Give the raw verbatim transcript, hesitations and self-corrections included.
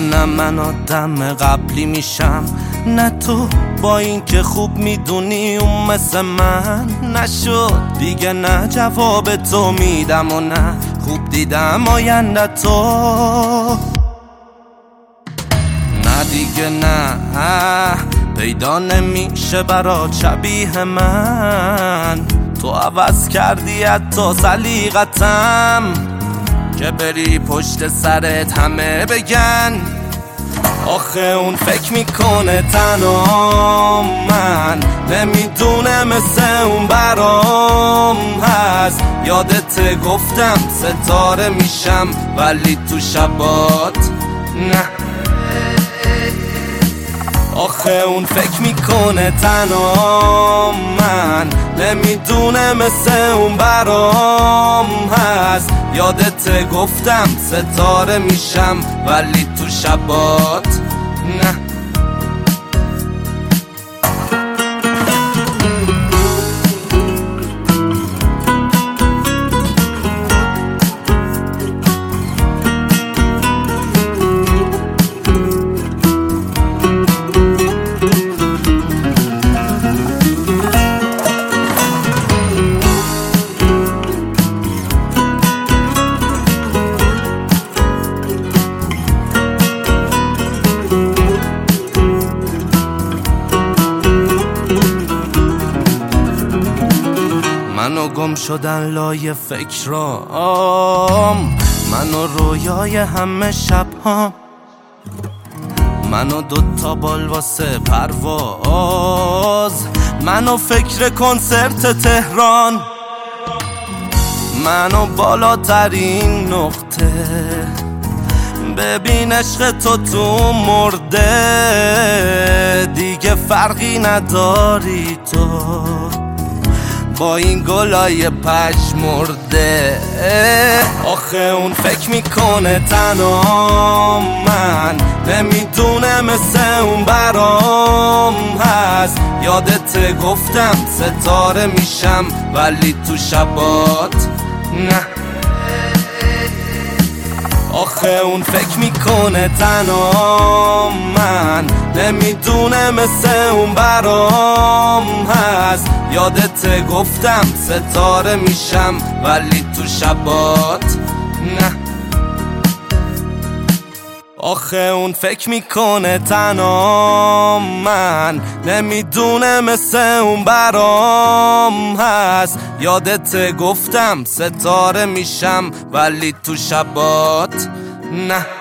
نه من آدم قبلی میشم نه تو، با این که خوب میدونی اون مثل من نشد دیگه. نه جواب تو میدم و نه خوب دیدم آینده تو. نه دیگه نه پیدا نمیشه برا شبیه من. تو عوض کردی حتی سلیقتم که بری پشت سرت همه بگن آخه اون فکر میکنه تنها من نمیدونه مثل اون برام هست. یادت گفتم ستاره میشم ولی تو شبات نه. آخه اون فکر میکنه تنها من نمیدونه مثل اون برام هست. یادت گفتم ستاره میشم ولی تو شبات نه. منو گم شدن لای فکرام، منو رویای همه شبهام، منو دوتا بال واسه پرواز، منو فکر کنسرت تهران، منو بالاترین نقطه. ببین عشق تو تو مرده دیگه فرقی نداری تو با این گلای پژمرده. آخه اون فکر میکنه تنها من نمیدونه مثل اون برام هست. یادت گفتم ستاره میشم ولی تو شبات نه. آخه اون فکر میکنه تنها من نمیدونه مثل اون برام هست. یادت گفتم ستاره میشم ولی تو شبات نه. آخه اون فکر میکنه تنها من نمیدونه مثل اون برام هست. یادت گفتم ستاره میشم ولی تو شبات نه.